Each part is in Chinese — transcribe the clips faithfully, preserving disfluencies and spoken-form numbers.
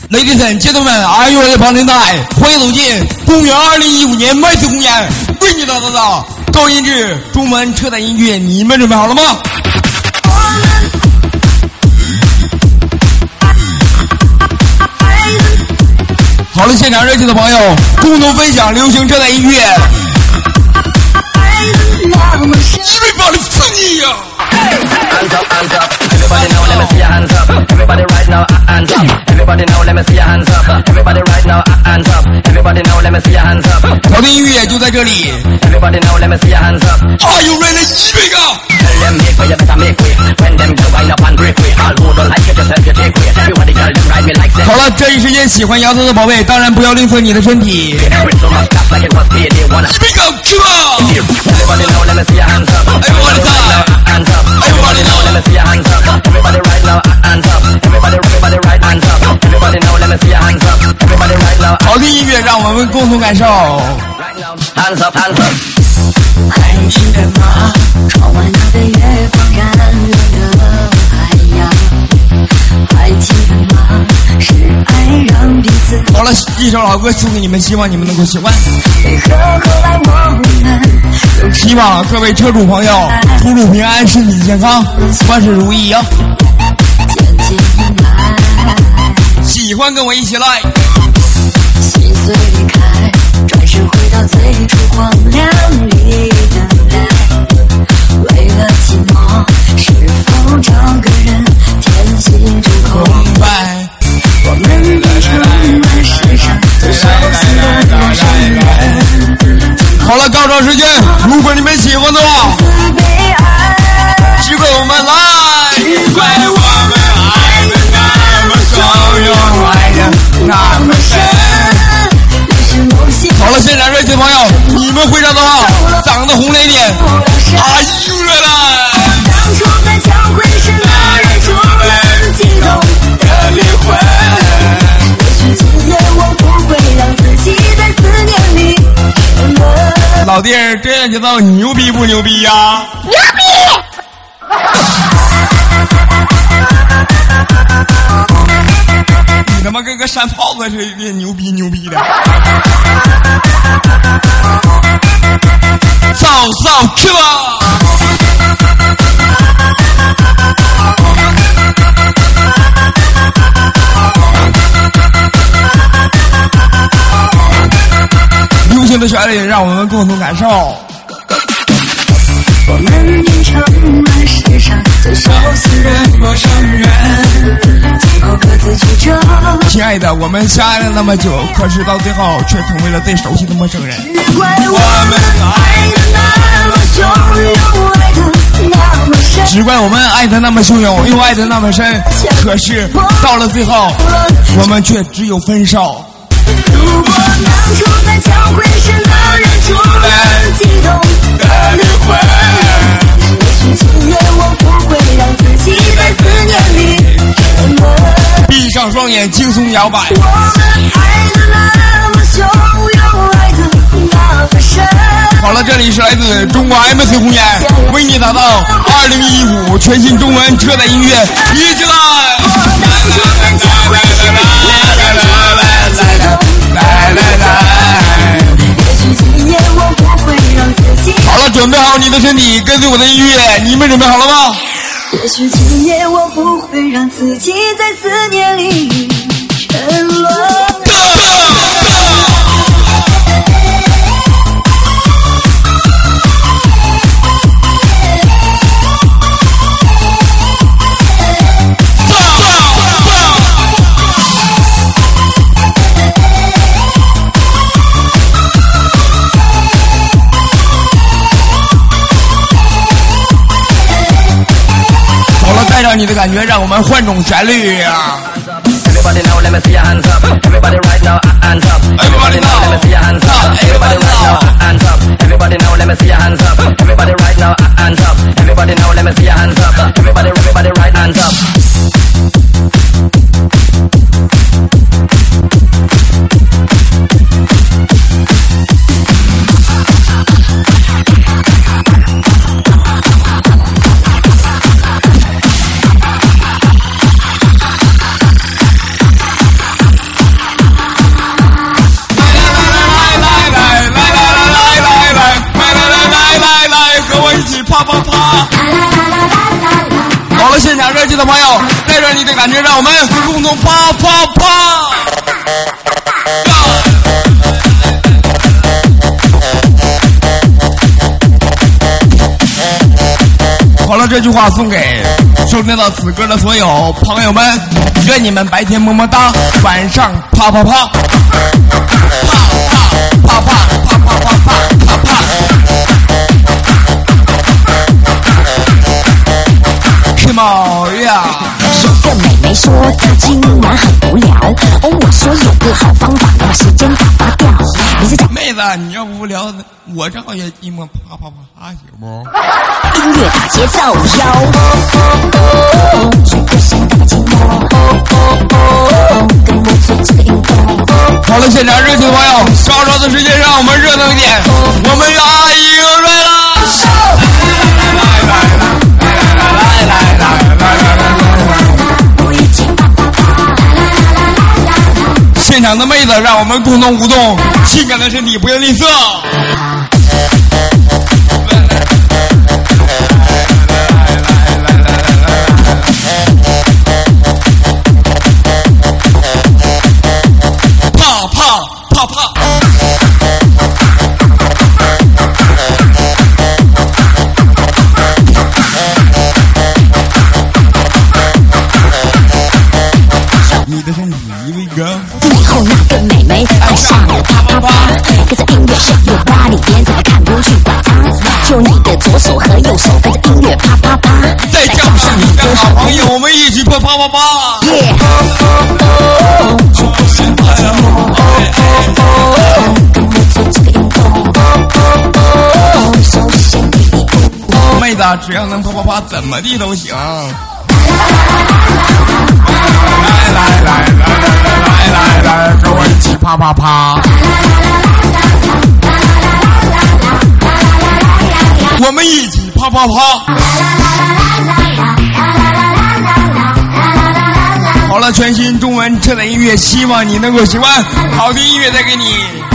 Ladies and gentlemen, are you ready for tonight？ 欢迎走进公元二零一五年麦子公演，为你打造的高音质中文车载音乐，你们准备好了吗？好了，现场热情的朋友，共同分享流行车载音乐。Everybody sing呀！ Hands up, hands up. Everybody now, let me see your hands up. Everybody right now, hands up. Everybody now, let me see your hands up. Everybody right now, hands up. Everybody now, let me see your hands up. 好的音乐就在这里。 Everybody now, let me see your hands up. Are you ready? 预备个。 Tell them make way, you better make way. When them girl wind up and break way, all who don't like it, just help you take way. Everybody girl, them ride me like that. 好了，这一时间喜欢摇头的宝贝，当然不要吝啬你的身体。预备个，去吧。 Everybody now, let me see your hands up. Everybody now, hands up. Everybody now, let me see your hands up. Everybody right now, hands up. Everybody, everybody right hands up. Everybody now, let me see your hands up. Everybody right now. 好的音乐让我们共同感受。 Right now, hands up, hands up. 还记得吗？窗外那个月光染了海洋。还记得吗？是爱让彼此。 好了，一首老歌送给你们，希望你们能够喜欢。 为何后来我们？ 希望各位车主朋友出入平安，身体健康，万事如意啊！ 渐渐来， 喜欢跟我一起来。 心碎离开，转身回到最初荒凉里等待。为了寂寞，是否找个人填写这空白？我们变成了世上最熟悉的陌生人。 好了，高潮时间，如果你们喜欢的话，只怪我们来，只怪我们爱的那么汹涌，爱的那么深。好了，现场热情朋友，你们会唱的话，长得红了一点。Are you ready？ 当初在交会时，那人突然激动的灵魂。也许今夜我不会让自己在思念里沉沦。 老弟儿，这样节奏牛逼不牛逼呀、啊？ 牛逼！ 你他妈跟个山炮子似的，牛逼牛逼的！扫扫去吧！流行的旋律让我们共同感受。 我们变成了世上最熟悉的陌生人，最后各自曲折。 亲爱的，我们相爱了那么久，可是到最后却成为了最熟悉的陌生人。 只怪我们爱的那么汹涌，爱的那么深。 只怪我们爱的那么汹涌，又爱的那么深，可是到了最后，我们却只有分手。 如果当初在交会时，那人突然激动的灵魂，也许今夜我不会让自己在思念里沉沦。 闭上双眼，轻松摇摆。 我们爱的那么汹涌，爱的那么深。 好了，这里是来自中国 M C 红颜为你打造二零一五全新中文车载音乐，一起来！来来来！好了，准备好你的身体，跟随我的音乐，你们准备好了吗？ 也许今夜我不会让自己在思念里沉沦。 带上你的感觉，让我们换种旋律啊！ Everybody now, let me see your hands up. Everybody right now, hands up. Everybody now, let me see your hands up. Everybody right now, hands up. Everybody now, let me see your hands up. Everybody right now, hands up. Everybody now, let me see your hands up. Everybody, everybody right hands up. 啪啪啪。好了，现场热情的朋友，带着你的感觉，让我们共同啪啪啪。好了，这句话送给收听到此歌的所有朋友们，愿你们白天么么哒，晚上啪啪啪，啪啪啪啪啪啪啪啪啪。什么呀？ 有个美眉说她今晚很无聊，哦，我说有个好方法，把时间打发掉。你是讲妹子，你要无聊，我正好也寂寞，啪啪啪，行不？ 音乐打节奏，哟，最不想感寂寞，跟我做这个运动。 好了，现场热情的朋友，稍稍的时间，让我们热闹一点，我们来迎来了。现场的妹子，让我们共同舞动，性感的身体不要吝啬。啪啪啪啪。你的身体一位哥。 最后那个美眉爱上了啪啪啪，跟着音乐 shake your body， 连着看不去管它。就你的左手和右手跟着音乐啪啪啪。 再叫上你的好朋友，我们一起啪啪啪啪。 耶！就不想感寂寞，跟我做这个运动。首先第一步， 妹子只要能啪啪啪，怎么地都行。来来来来来来来，跟我一起啪啪啪。我们一起啪啪啪。好了，全新中文车载音乐，希望你能够喜欢。好听音乐再给你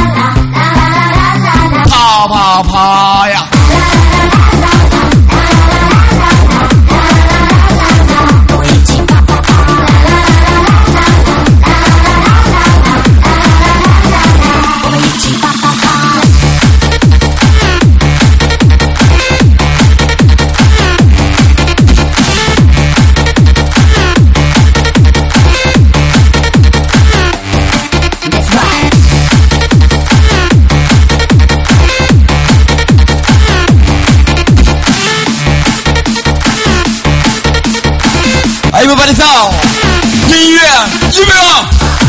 啪啪啪呀。Everybody sound， 音乐预备了。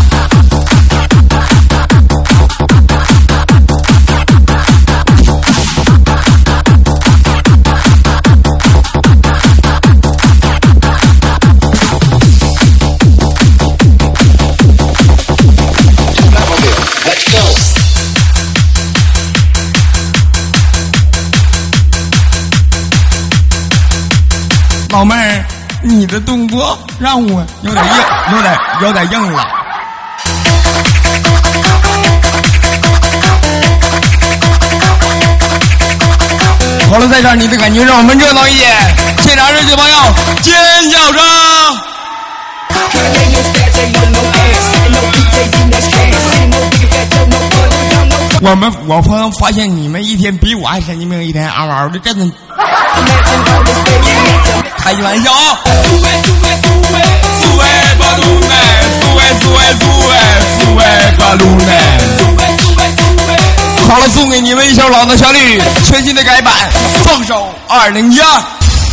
老妹儿，你的动作让我有点硬，有点有点硬了。好了，在这儿你的感觉让我们热闹一点，现场热情的朋友尖叫声。我们我朋友发现你们一天比我还神经病，一天嗷嗷的，真的。开句玩笑啊！好了，送给你们一首老的旋律，全新的改版，放手二零一二。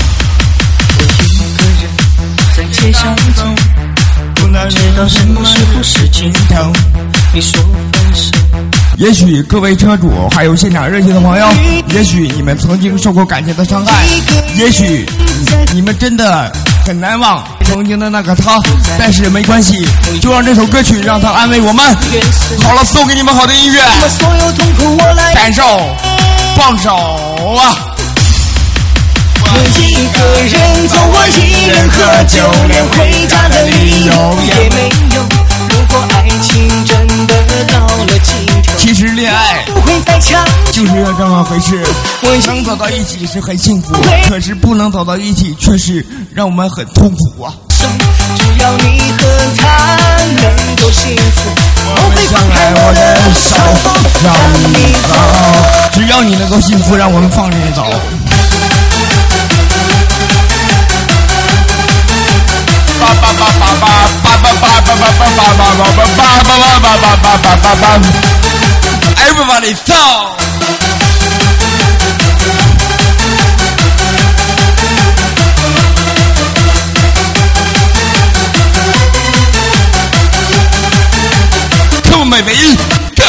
在街上走，不知道什么是不是尽头。你说分手。 也许各位车主还有现场热情的朋友，也许你们曾经受过感情的伤害，也许你们真的很难忘曾经的那个他，但是没关系，就让这首歌曲让它安慰我们。好了，送给你们好的音乐，感受放手啊！ 我一个人走，我一人喝酒，连回家的理由也没有。如果爱情真的到了尽头， 其实恋爱不会再强， 就是要这么回事。能走到一起是很幸福，可是不能走到一起却是让我们很痛苦啊。 只要你和他能够幸福， 我会放开我的手，让你走。只要你能够幸福，让我们放着你走。巴巴巴巴巴巴巴巴巴巴巴巴巴巴巴巴巴巴巴 Everybody talk。Come on, baby, go！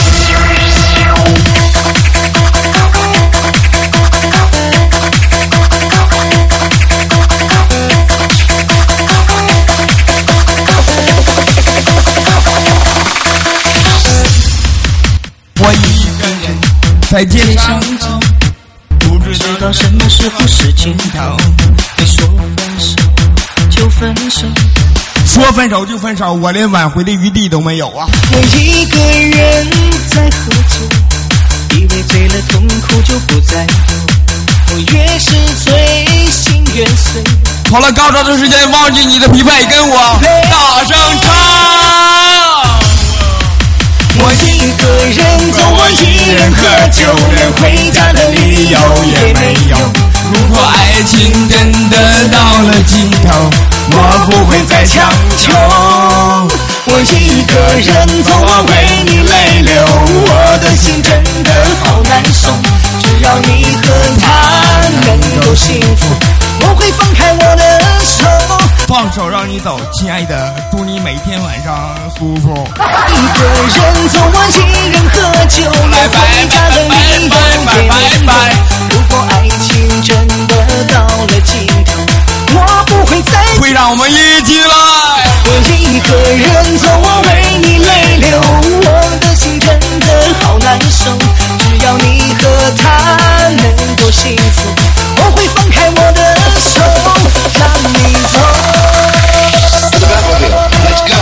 我一个人在街上走，不知道什么时候是尽头。别说分手就分手，说分手就分手，我连挽回的余地都没有啊！ 我一个人在喝酒，以为醉了痛苦就不再有，我越是醉心越碎。 好了，高潮的时间，忘记你的疲惫，跟我大声唱。 我一个人走，我一人喝酒，连回家的理由也没有。 如果爱情真的到了尽头，我不会再强求。 我一个人走，我为你泪流，我的心真的好难受。只要你和他能够幸福，我会放开我的手。 放手让你走，亲爱的，祝你每天晚上舒服。 一个人走，我一人喝酒，连回家的理由也没有。如果爱情真的到了尽头，我不会再会让我们一起来。 我一个人走，我为你泪流，我的心真的好难受。只要你和他能够幸福，我会放开我的手，让你走。Let's go。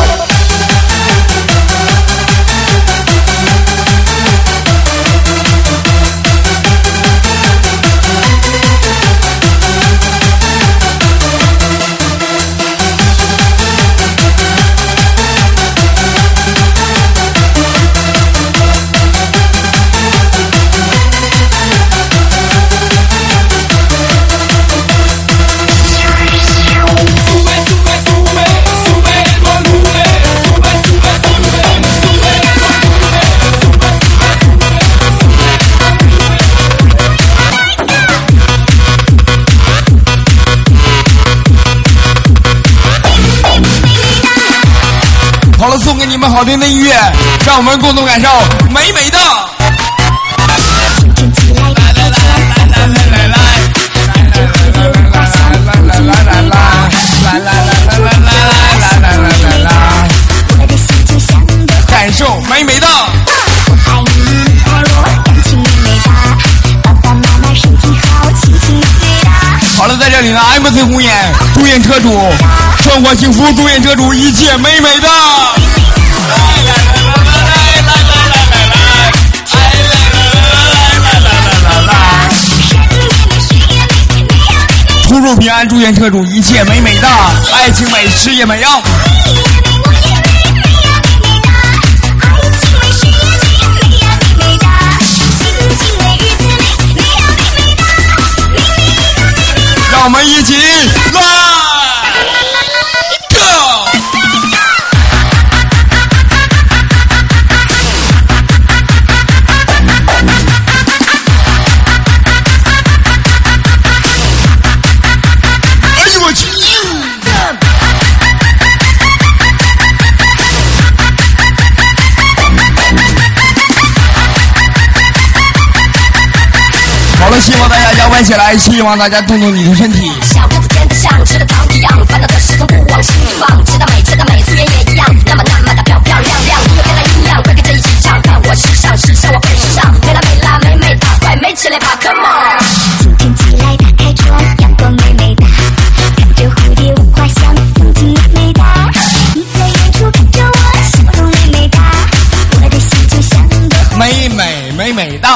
好了，送给你们好听的音乐，让我们共同感受美美的。感受美美的。好了，在这里呢 ，M C 红颜，祝愿车主生活幸福，祝愿车主一切美美的。出入平安，祝愿车主一切美美的，爱情美，事业美啊！让我们一起来 ，Go！ 哎呦我去！好了，希望大家摇摆起来，希望大家动动你的身体。 小个子变得像吃的糖一样，烦恼的时钟不往心里放，吃的美，吃的美，素颜也一样，那么那么的漂漂亮亮，音乐变得一样，快跟着一起唱，看我时尚，时尚我更时尚，美啦美啦美美哒，快美起来吧 ，Come on！ 今天起来打开窗，阳光美美哒，看着蝴蝶舞花香，风景美美哒，你在远处看着我，笑容美美哒，我的心就像个美美美美哒。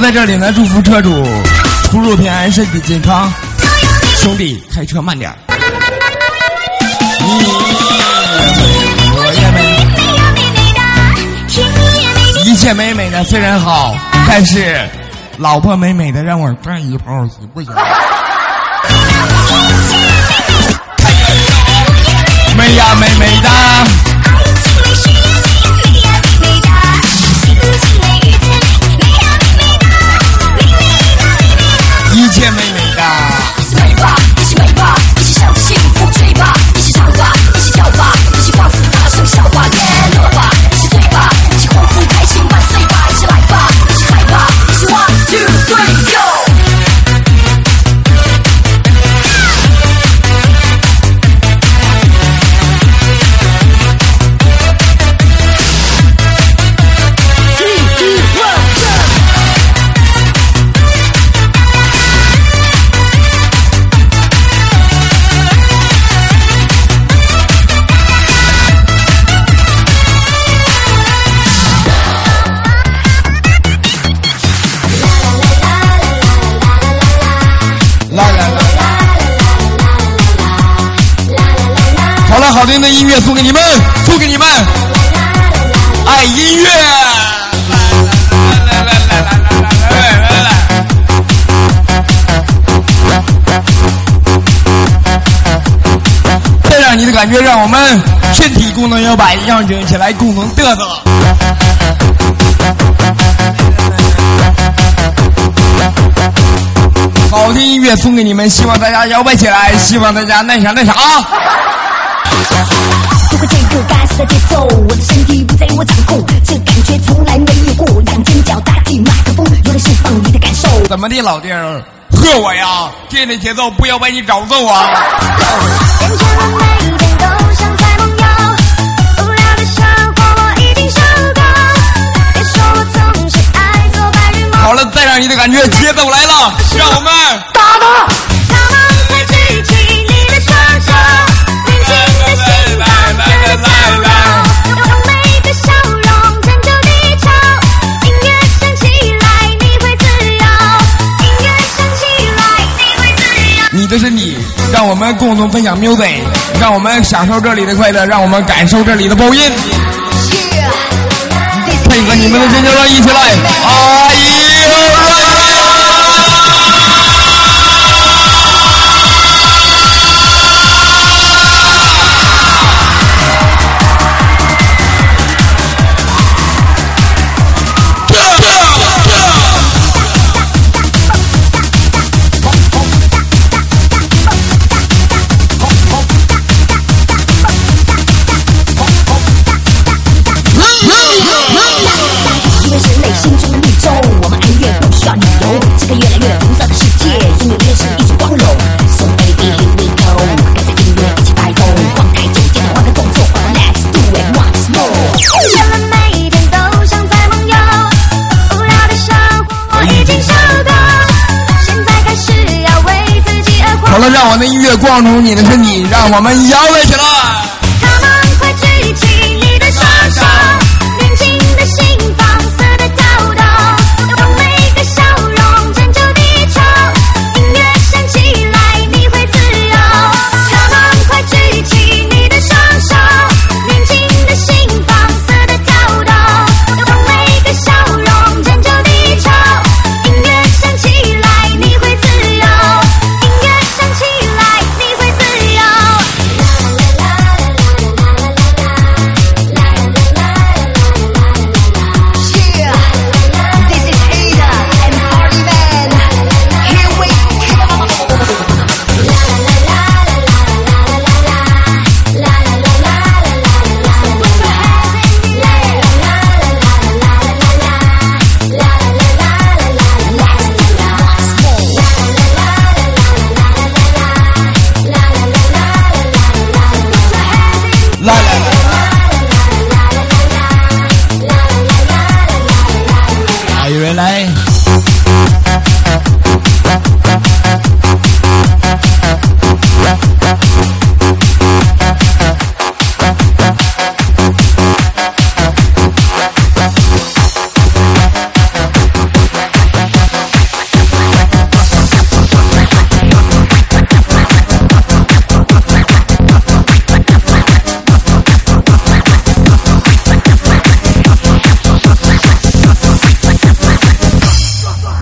在这里呢，祝福车主出入平安，身体健康。兄弟，开车慢点。你我也美，一切美美的虽然好，但是老婆美美的让我干一炮行不行？美呀美美的。一切美美的， 一起美吧，一起美吧，一起向着幸福追吧，一起唱吧，一起跳吧，一起放肆大声笑吧，耶乐吧，一起醉吧，一起欢呼开心万岁吧，一起来吧，一起嗨吧，一起 one two three go。 好了，好听的音乐送给你们，送给你们，爱音乐。来来来来来来来来！带上你的感觉，让我们身体功能摇摆，让整起来共同嘚瑟。好听音乐送给你们，希望大家摇摆起来，希望大家那啥那啥。 不过这个该死的节奏，我的身体不在我掌控，这感觉从来没有过，两只脚搭起麦克风，有点释放你的感受。 怎么的，老弟儿，喝我呀！这类节奏不要把你找揍啊！ 变成了每一天都像在梦游，无聊的生活我已经受够，别说我总是爱做白日梦。 好了，再让你的感觉，节奏来了，让我们打吧！他们快举起你的双手。 你的身体，让我们共同分享 music， 让我们享受这里的快乐，让我们感受这里的爆音。配合你们的尖叫声，一起来！哎呦！好了，让我的音乐光出你的身体，让我们摇摆起来。 他们快举起你的双手，年轻的心放肆的跳动，用每个笑容拯救地球。音乐响起来，你会自由。他们快举起你的双手，年轻的心放肆的跳动，用每个笑容拯救地球。音乐响起来，你会自由。音乐响起来，你会自由。啦啦啦啦。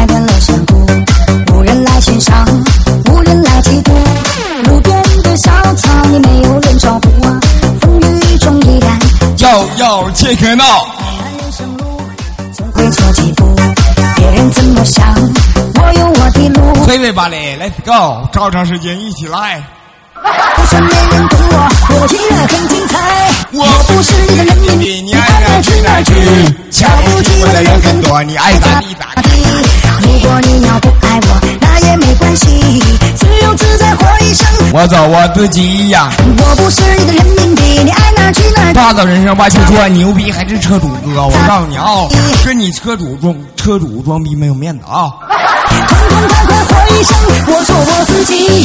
开遍了山谷，无人来欣赏，无人来嫉妒。路边的小草，你没有人照顾啊，风雨中依然要要切克闹。 人生路总会错几步，别人怎么想，我有我的路。 推位吧嘞 ，Let's go， 照常时间一起来。 就算没人懂我，我依然很精彩。我不是你的人民币，你爱哪去哪去。瞧不起我的人很多，你爱咋地咋地。如果你要不爱我，那也没关系，自由自在活一生。 我走我自己呀。 我不是你的人民币，你爱哪去哪去。 霸道人生挖清说牛逼还是车主哥，我告诉你啊、哦，跟你车主装车主装逼没有面子啊。 痛痛快快活一生，我做我自己。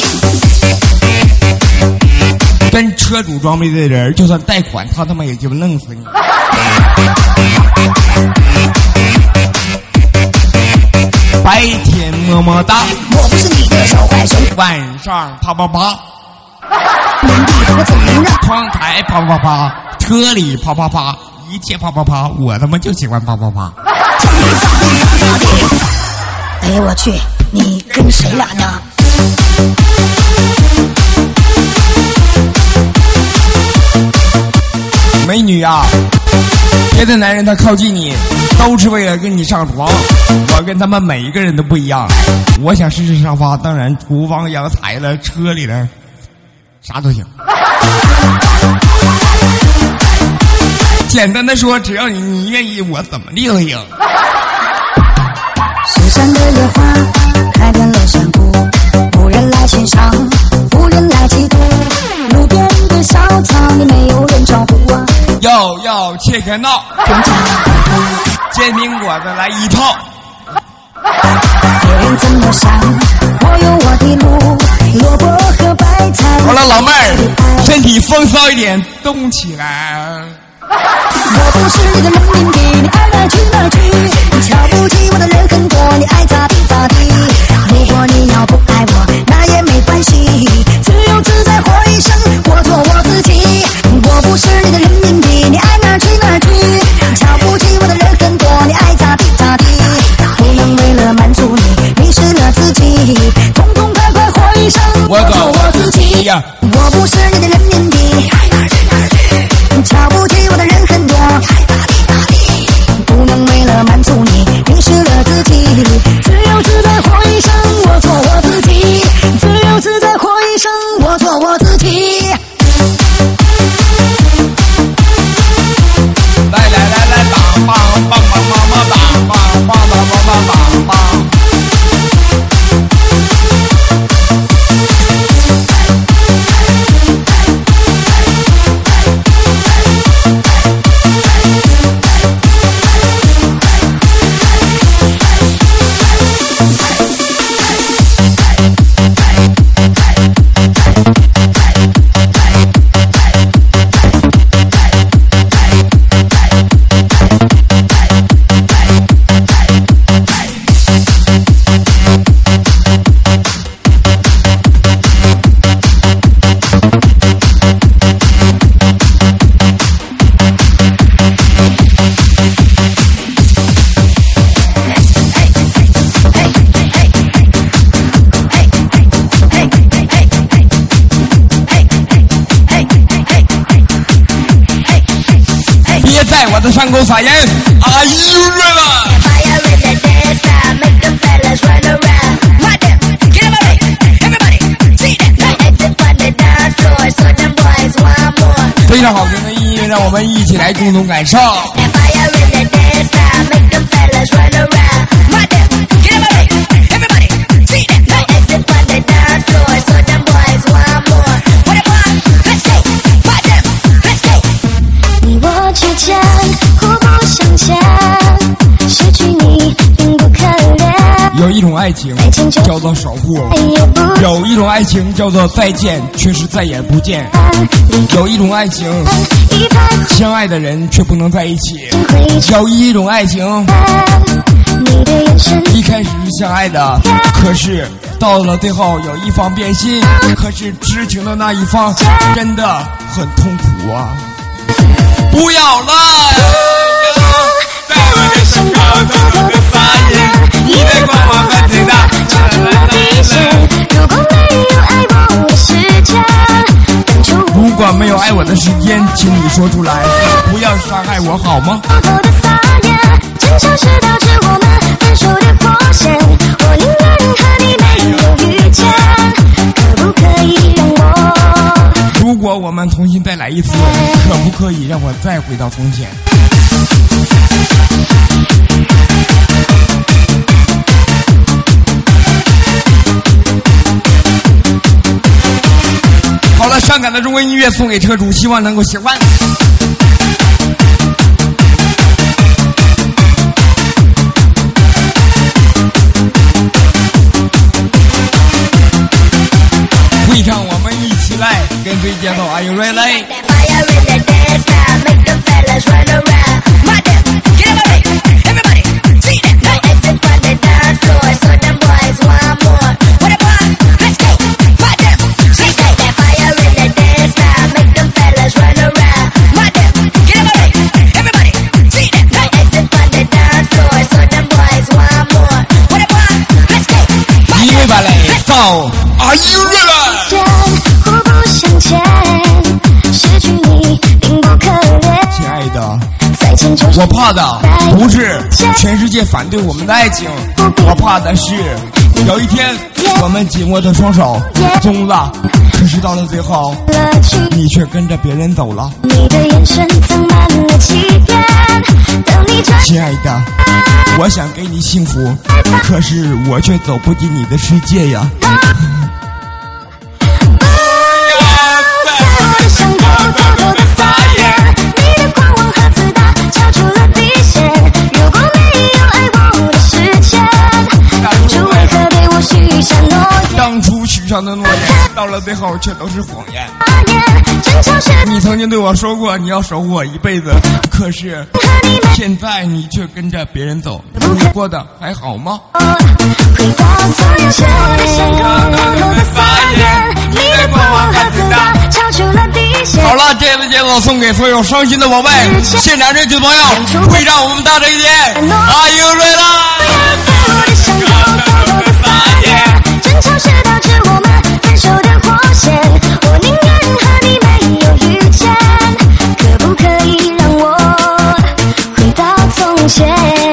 跟车主装逼的人，就算贷款，他他妈也就弄死你。白天么么哒， 我不是你的小坏熊。 晚上啪啪啪， 年底我怎么让？ 窗台啪啪啪，车里啪啪啪，一切啪啪啪，我他妈就喜欢啪啪啪。 哎呀我去，你跟谁俩呢？ 美女啊，别的男人他靠近你都是为了跟你上床，我跟他们每一个人都不一样。我想试试沙发，当然厨房、阳台了、车里了，啥都行。简单的说，只要你你愿意，我怎么地都行。 深山的野花开遍了山谷，无人来欣赏，无人来嫉妒。路边的小草，你没有人照顾啊。 要要切克闹，煎饼果子来一套。 别人怎么想，我有我的路。萝卜和白菜。 好了，老妹儿，身体风骚一点，动起来。 我不是你的人民币，你爱哪去哪去。瞧不起我的人很多，你爱咋地咋地。如果你要不爱我，那也没关系，自由自在活一生，我做我自己。我不是你的人民币，你爱哪去哪去。瞧不起我的人很多，你爱咋地咋地。不能为了满足你，迷失了自己，痛痛快快活一生，我做我自己。我不是你的人民币，你爱哪去哪去。瞧不起我的人很多，不能为了满足你迷失了自己，自由自在活一生，我做我自己。自由自在活一生，我做我自己。 来来来来，当棒棒棒棒棒当棒棒棒棒棒当棒。我的上钩撒盐 ，Are you ready? Fire in the dance style, make them fellas run around. Right there, get everybody, everybody, see that. Now exit from the dance floor, so them boys want more. 非常好听的音乐，让我们一起来共同感受。 Now fire in the dance style, make them fellas run around. Right there, get everybody, everybody, see that. Now exit from the dance floor, so them boys want more. What it want? Let's go, right there, let's go. 你我之间互不相欠，失去你并不可怜。 有一种爱情叫做守护，有一种爱情叫做再见，却是再也不见。有一种爱情，相爱的人却不能在一起。有一种爱情，一开始是相爱的，可是到了最后有一方变心，可是知情的那一方真的很痛苦啊！不要了，在我的身后偷偷的发言， 你的光芒和最大， 超出了底线。如果没有爱我的时间，当初如果没有爱我的时间，请你说出来，不要伤害我好吗？ 偷偷的撒野，争吵是导致我们分手的破线。我宁愿和你没有遇见，可不可以让我？ 如果我们重新再来一次，可不可以让我再回到从前？好了，伤感的中国音乐送给车主，希望能够喜欢。会唱，我们一起来跟随节奏 ，Are you ready？ Are you ready？ 互不向前，失去你并不可怜。 亲爱的， 再见就是我怕的不是全世界反对我们的爱情，我怕的是有一天我们紧握着双手终了，可是到了最后，你却跟着别人走了。 你的眼神藏满了欺骗，等你转。 亲爱的，我想给你幸福，可是我却走不进你的世界呀。 伤口偷偷的撒野，你的狂妄和自大超出了底线。如果没有爱我的时间，当初为何对我许下诺言？ 当初许下的诺言，到了最后却都是谎言。 争吵是你曾经对我说过你要守护我一辈子，可是现在你却跟着别人走，你过得还好吗？ 回到从前，伤口偷偷的撒野，你的狂妄和自大超出了底线。 好了，这次节奏送给所有伤心的宝贝，现场这群朋友，会让我们大声一点 ，Are you ready？ 我的伤口偷偷的撒野，争吵是导致我们分手的火线。我宁愿和你没有遇见，可不可以让我回到从前？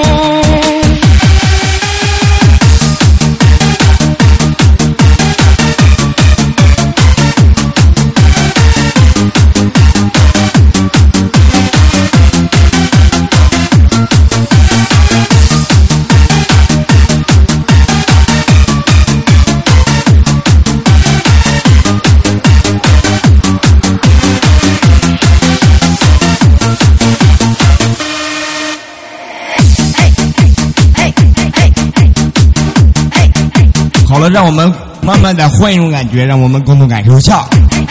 好了，让我们慢慢的换一种感觉，让我们共同感受一下。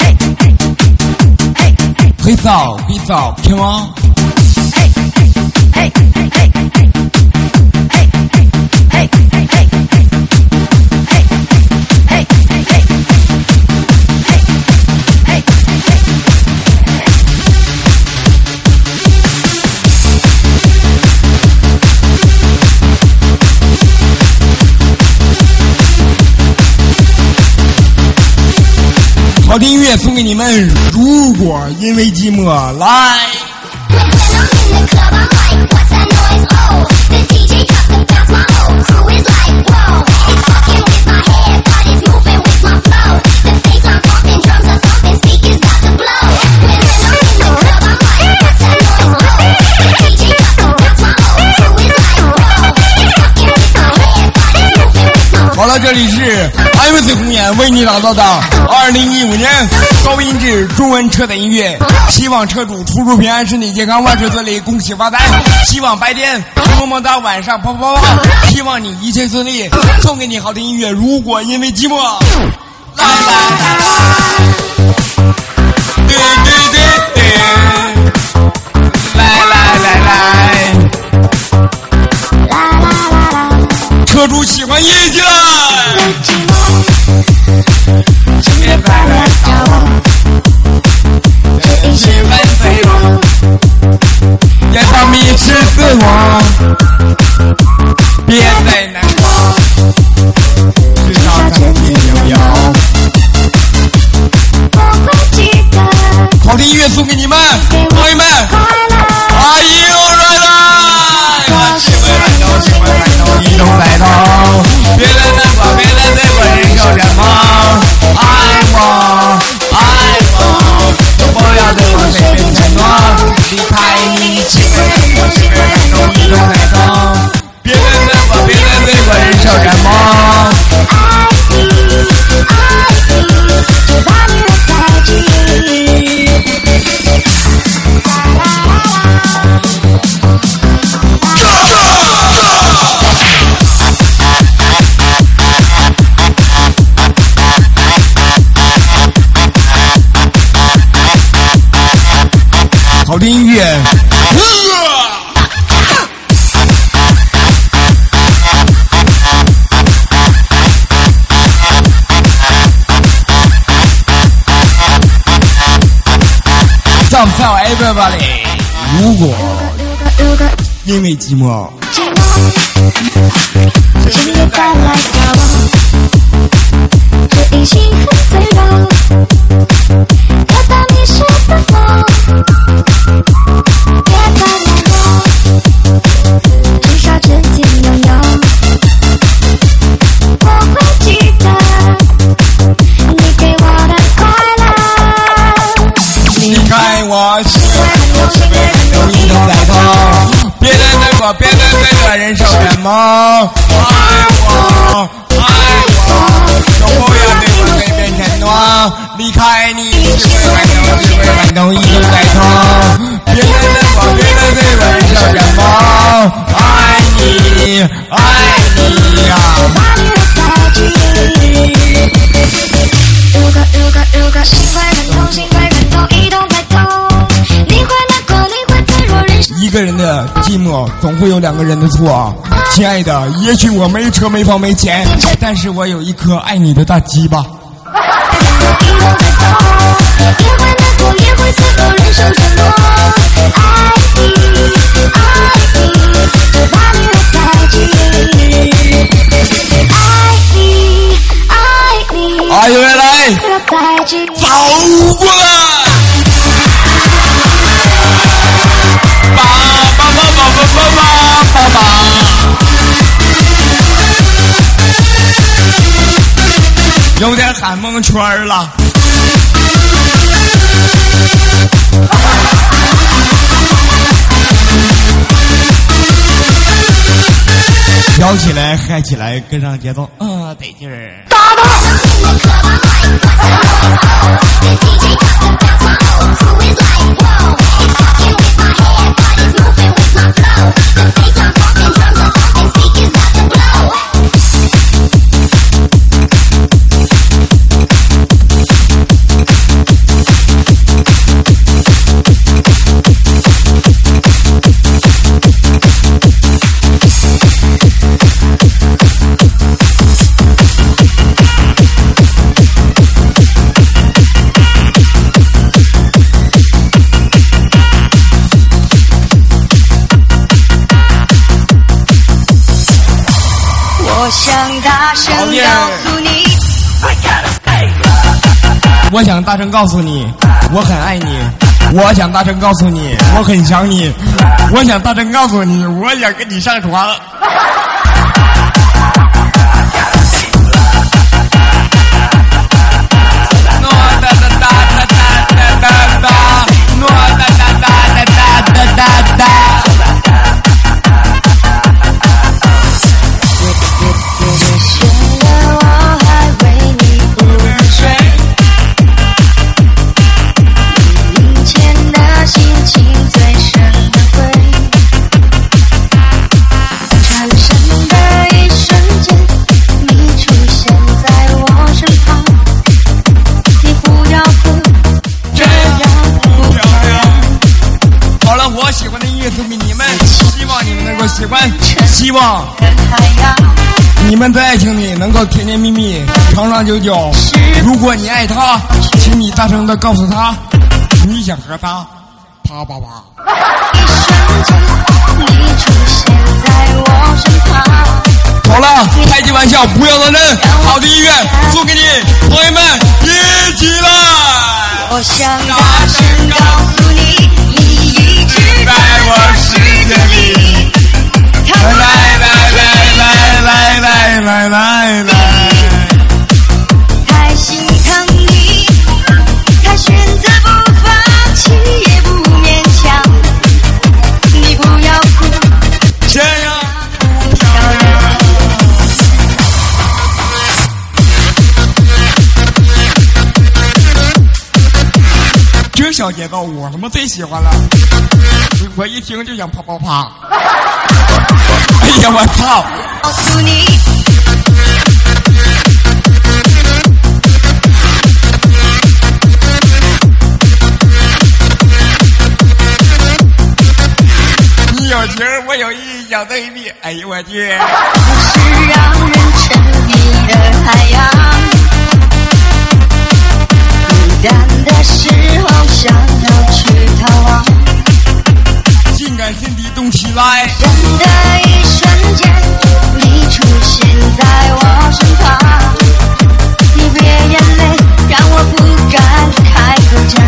黑嫂，黑嫂，听吗？好听音乐送给你们，如果因为寂寞来。好了，这里是安维斯红颜为你打造的二零一五年高音质中文车载音乐，希望车主出入平安，身体健康，万事顺利，恭喜发财。希望白天么么哒，晚上啪啪啪，希望你一切顺利。送给你好听音乐，如果因为寂寞，来来来，对对对对，来来来来，车主喜欢一起来。别再来找我，这一世伴随我，别再迷失自我，别再难过。 好听音乐送给你们，朋友们。Are you ready？ 机会来到，机会来到，一动再动，别人难过，别人难过，忍受什么？爱我，爱我，不要对我随便承诺，离开你，机会来到，机会来到，一动再动，别人难过，别人难过，忍受什么？ 爱你，爱你，就把你留在记忆。 好听音乐。Don't tell everybody。如果因为寂寞， 请别再来找我，这隐形很脆弱，得到你是的我，别再难过，至少真心拥有，我会记得你给我的快乐。 离开我，心会很痛，一动再痛，别人难过，别人难过，忍受什么？爱我，爱我，就不要对我随便承诺，离开你，心会很痛，心会很痛，一动再痛，别人难过，别人难过，忍受什么？爱你，爱你呀、 把你留在记忆。如果如果如果心会很痛，心会很痛，一动再痛，你会难过，你会脆弱，人生一个人的寂寞总会有两个人的错。亲爱的，也许我没车没房没钱，但是我有一颗爱你的大鸡巴。 一动再痛，也会难过，也会脆弱，人生承诺。爱你，爱你，就把你留在记忆。爱你，爱你， 哎呦喂来， 留在记忆。 走过来！爸爸爸爸爸爸爸爸爸！有点喊蒙圈了。摇起来，嗨起来，跟上节奏，啊，得劲儿！ 打倒！我想大声告诉你， 我想大声告诉你，我很爱你。我想大声告诉你，我很想你。我想大声告诉你，我想跟你上床。喜欢，希望你们在爱情里能够甜甜蜜蜜，长长久久。如果你爱他，请你大声的告诉他，你想和他啪啪啪。 一瞬间，你出现在我身旁。 好了，开起玩笑，不要当真。好的音乐送给你，朋友们一起来。 我想大声小节奏，我他妈最喜欢了。我一听就想啪啪啪。哎呀，我操！ 告诉你。 你有情，我有意，想对比。哎呦我去！ 不是让人沉迷的海洋，孤单的时候想要去逃亡， 性感身体动起来。 真的一瞬间，你出现在我身旁，你别眼泪，让我不敢开口讲。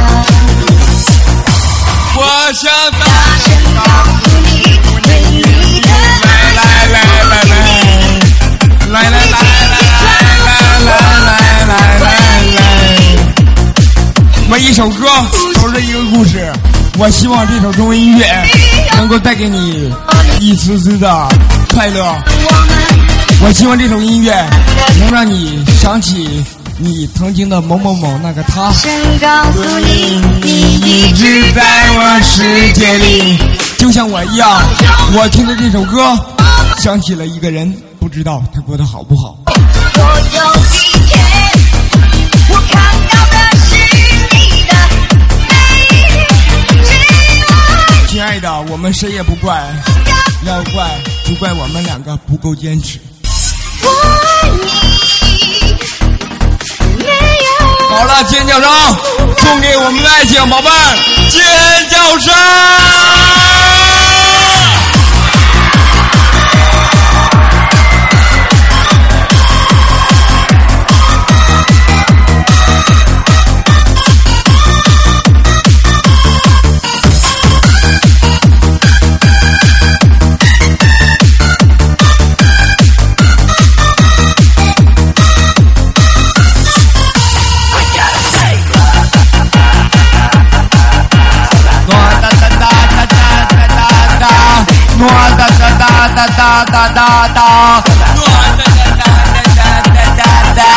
我想大声告诉你，对你的爱， 来来来来来来来来来来来来来来，每一首歌都是一个故事。我希望这首中文音乐能够带给你一丝丝的快乐。我希望这首音乐能让你想起你曾经的某某某那个他。 声告诉你，你一直在我世界里，就像我一样。我听着这首歌，想起了一个人，不知道他过得好不好。 我有一天，我看到的是你的美， 亲爱的，我们谁也不怪，要怪就怪我们两个不够坚持。 我爱你，没有。 好了，尖叫声送给我们的爱情宝贝儿，尖叫声！哒哒哒哒哒，哒哒哒哒哒哒哒。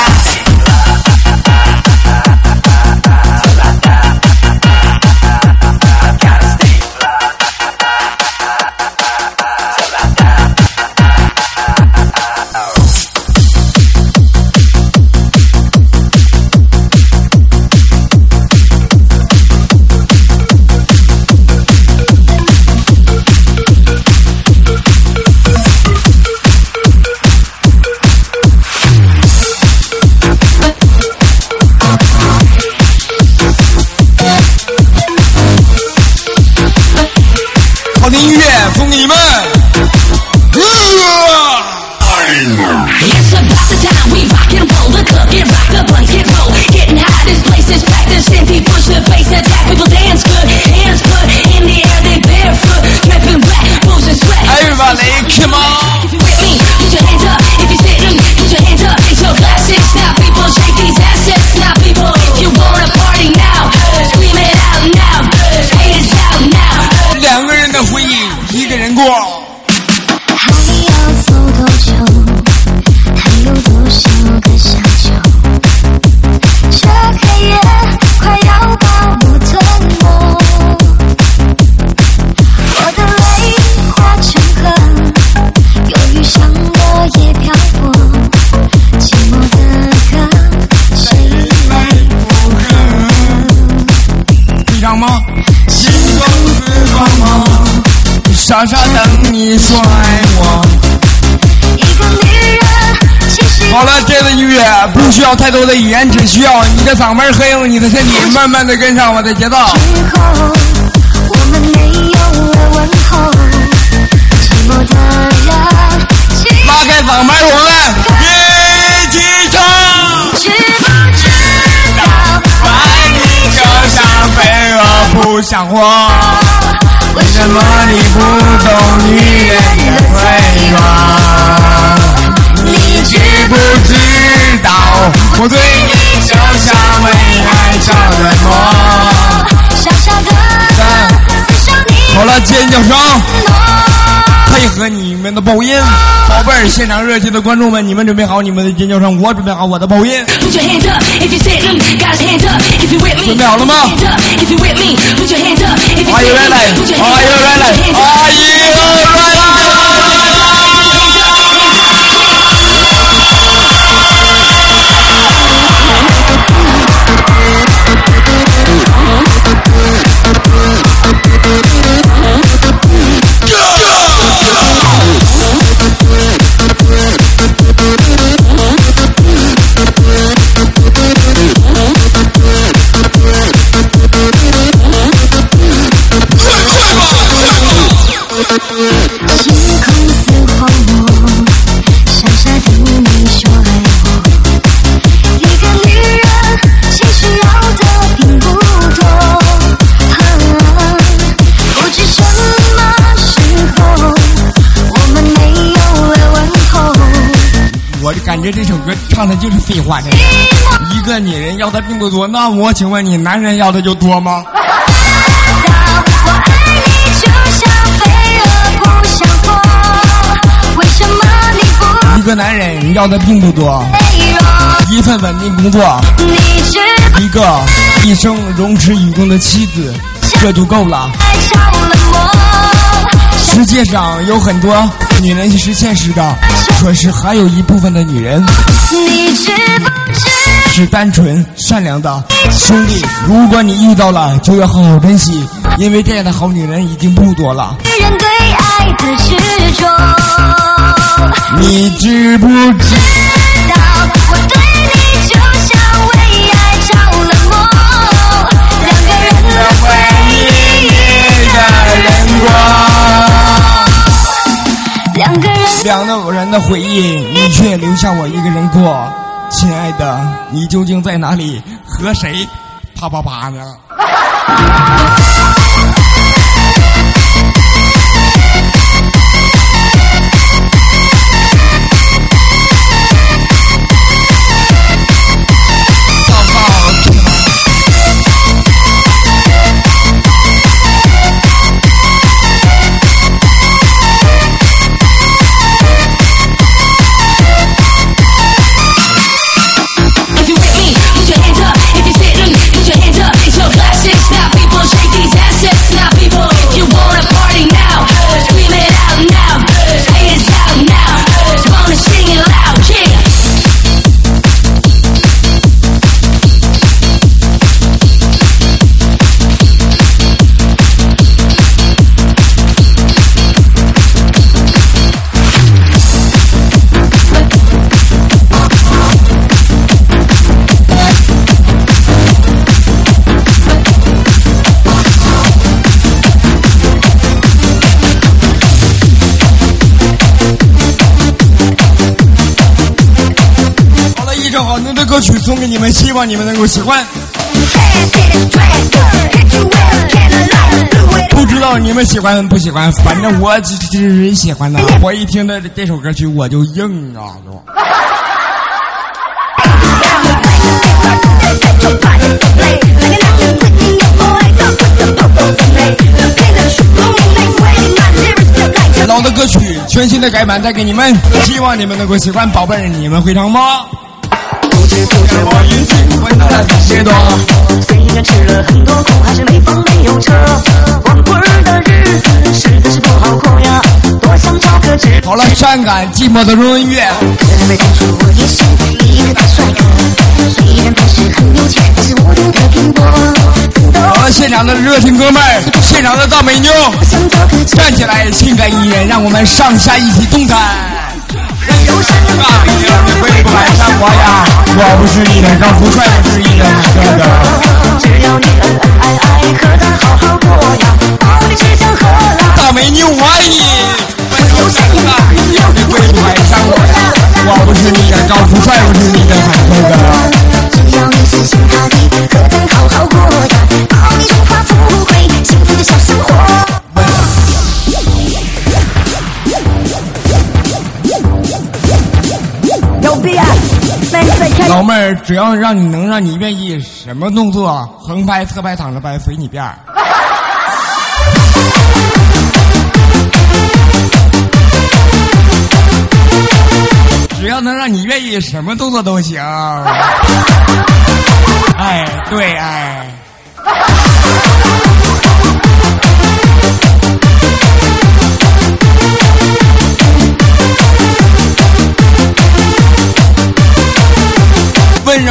好的音乐送给你们。Everybody, come on! Put your hands up if you see them. Put your hands up, it's your classics. Now people shake these assets. Now people, if you wanna party now, scream it out now. Hate it out now. 两个人的回忆，一个人过。 还要走多久？还有多少个小酒？这黑夜快要把我吞没。我的泪化成河，忧郁像落叶飘过。寂寞的歌，谁来附和？ 闭上吗？心中是光芒，傻傻等你说爱我。 一个女人，其实好了，这个音乐不需要太多的语言，只需要你的嗓门和用你的身体，慢慢的跟上我的节奏。 之后，我们没有了问候，寂寞的人， 拉开嗓门，我们一起唱。 知不知道？ 爱你就像飞蛾扑向火，为什么你不懂女人的脆弱？你知不知道，我对你就像为爱着冷漠。 傻傻的爱上你。 好了，尖叫声配合你们的爆音，宝贝儿，现场热情的观众们，你们准备好你们的尖叫声，我准备好我的爆音。准准备好了吗？ Are you ready? Are you ready? Are you ready? 我就感觉这首歌唱的就是废话，这个一个女人要的并不多，那我请问你，男人要的就多吗？一个男人要的并不多，一份稳定工作，一个一生荣耻与共的妻子，这就够了。世界上有很多女人是现实的，可是还有一部分的女人是单纯善良的。兄弟，如果你遇到了，就要好好珍惜，因为这样的好女人已经不多了。你知不知道我对你就像为爱着了魔，两个人的回忆，一个人过，两个人两个人的回忆，你却留下我一个人过。亲爱的，你究竟在哪里？和谁啪啪啪呢？好听的歌曲送给你们，希望你们能够喜欢。不知道你们喜欢不喜欢，反正我只喜欢的。我一听的这首歌曲我就硬啊！老的歌曲，全新的改版带给你们，希望你们能够喜欢。宝贝儿，你们会唱吗？不知不觉我已经混到了这些多，虽然吃了很多苦，还是没房没有车，光棍的日子实在是不好过呀，多想找个知。好了，伤感寂寞的荣音乐。可没当初我也是一个大帅哥，虽然不是很有钱，但是我懂得拼搏。好了，现场的热情哥们儿，现场的大美妞，站起来，性感一点，让我们上下一起动弹。大美妞，你会不爱上我呀？我不是你的高富帅，我是你的哥哥。只要你恩恩爱爱，和他好好过呀，宝贝只想喝啦。大美妞，我爱你。大美妞，你会不爱上我呀？我不是你的高富帅，我是你的好哥哥。只要你是心塌地，和他好好过呀，保你荣华富贵，幸福的小生活。老妹儿，只要让你能让你愿意，什么动作，横拍、侧拍、躺着拍，随你便儿。只要能让你愿意，什么动作都行。哎，对，哎。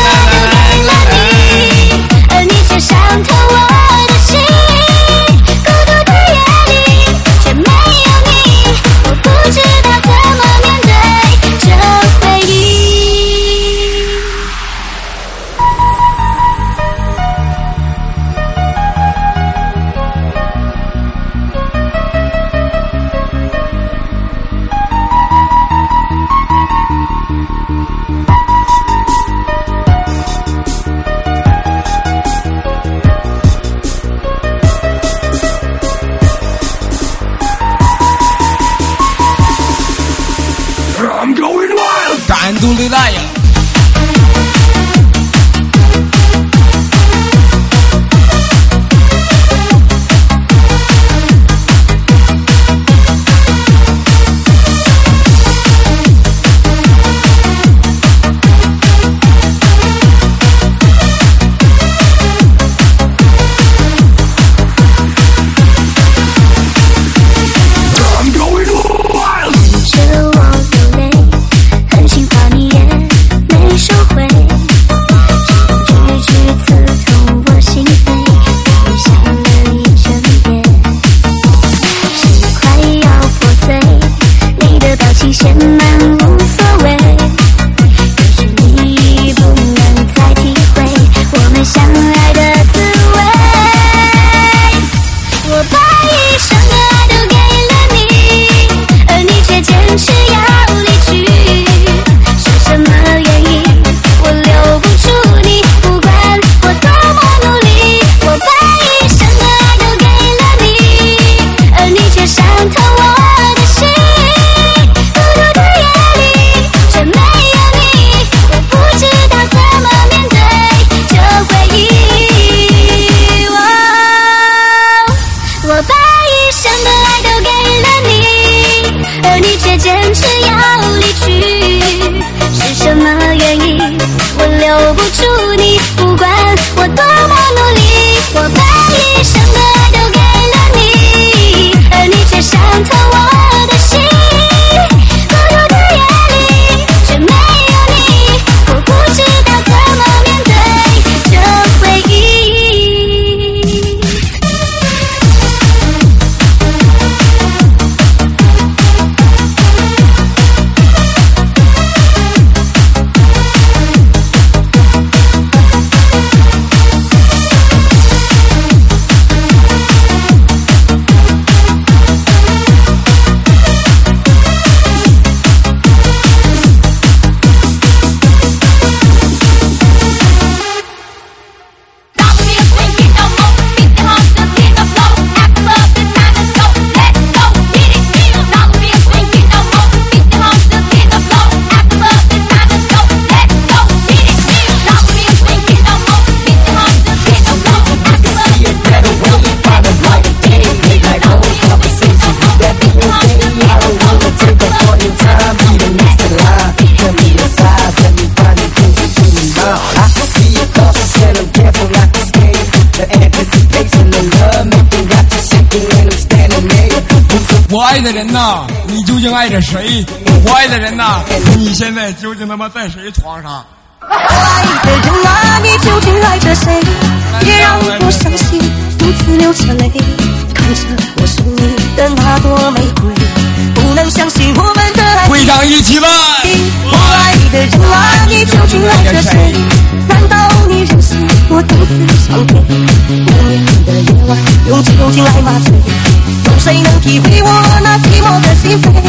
为了你，而你却伤透我的心。孤独的夜里，却没有你，我不知道怎么面对这回忆。 住你，不管我多么努力，我把一生的爱都给了你，而你却伤透我的心。孤独的夜里却没有你，我不知道怎么面对这回忆。 我爱的人呐，你究竟爱着谁？我爱的人呐，你现在究竟他妈在谁床上？ 我爱的人啊，你究竟爱着谁？别让我伤心，独自流着泪，看着我送你的那朵玫瑰，不能相信我们的爱。 会长一起来！ 我爱的人啊，你究竟爱着谁？难道你忍心我独自伤悲？无眠的夜晚，用酒精来麻醉，有谁能体会我那寂寞的心扉？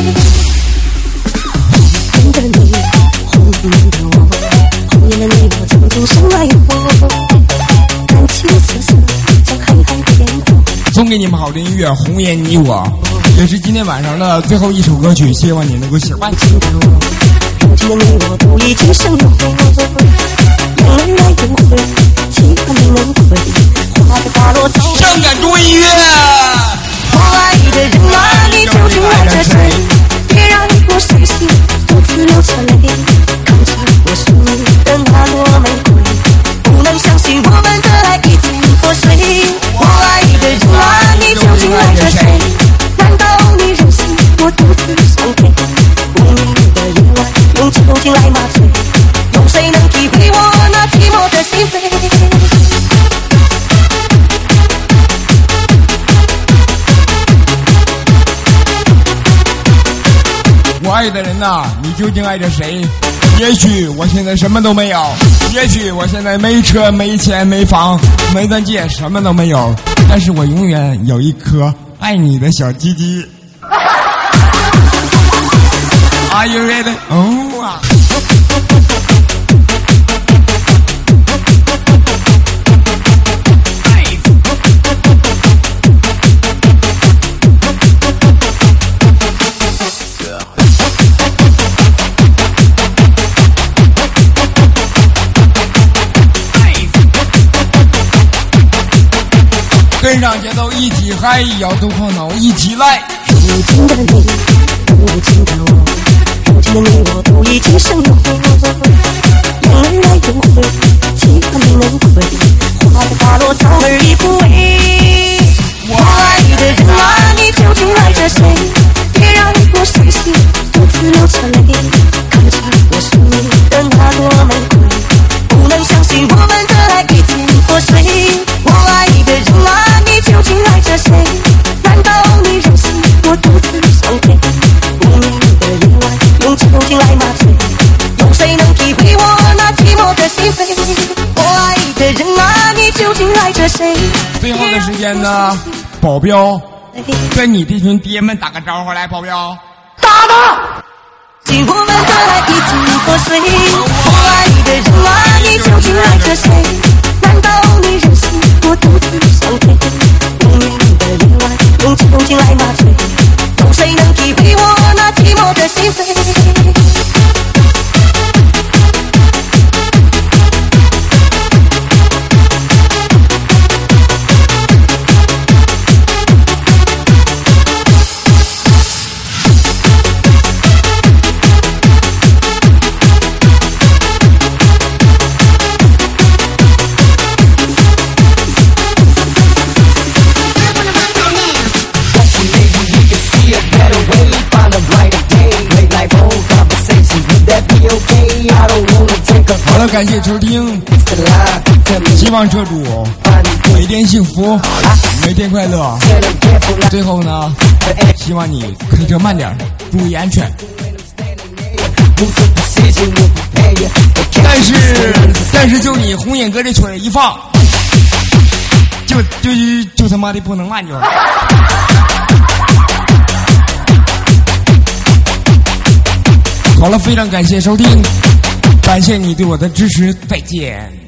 红的你，红颜的我，红颜的你我曾经深爱过，感情涩涩像海海的烟火。 送给你们好的音乐《红颜你我》，也是今天晚上的最后一首歌曲，希望你能够喜欢。 如今的你我都已经生活，眼泪来又回，期盼你能回，花的花落早。 伤感中音乐。 我爱的人啊，你究竟爱着谁？别让我伤心，独自流着泪，看着我送你的那朵玫瑰，不能相信我们的爱已经破碎。我爱的人啊，你究竟爱着谁？难道你忍心我独自伤悲？无眠的夜晚，用酒精来麻醉，有谁能体会我那寂寞的心扉？ 我爱的人呐，你究竟爱着谁？也许我现在什么都没有，也许我现在没车没钱没房没钻戒，什么都没有，但是我永远有一颗爱你的小鸡鸡。Are you ready? 哦啊！跟上节奏，一起嗨，摇头晃脑，一起来。 如今的你，如今的我，如今的你我都已经生活，眼泪来又回，期盼你能回，花的花落早而已枯萎。我爱的人啊，你究竟爱着谁？别让我伤心，独自流着泪，看着我送你的那朵玫瑰，不能相信我们的爱已经破碎。我爱的人啊，你究竟爱着谁？难道你忍心我独自伤悲？无眠的夜晚，用酒精来麻醉，有谁能体会我那寂寞的心扉？我爱的人啊，你究竟爱着谁？ 最后的时间呢，保镖跟你这群爹们打个招呼来，保镖。 打他！尽我们的爱已经破碎。我爱的人啊，你究竟爱着谁？难道你忍心我独自伤悲？无眠的夜晚，用酒精来麻醉，有谁能体会我那寂寞的心扉？ 感谢收听，希望车主每天幸福，每天快乐。最后呢，希望你开车慢点，注意安全。但是但是就你红眼哥这腿一放，就就就他妈的不能慢就。好了，非常感谢收听，感谢你对我的支持，再见。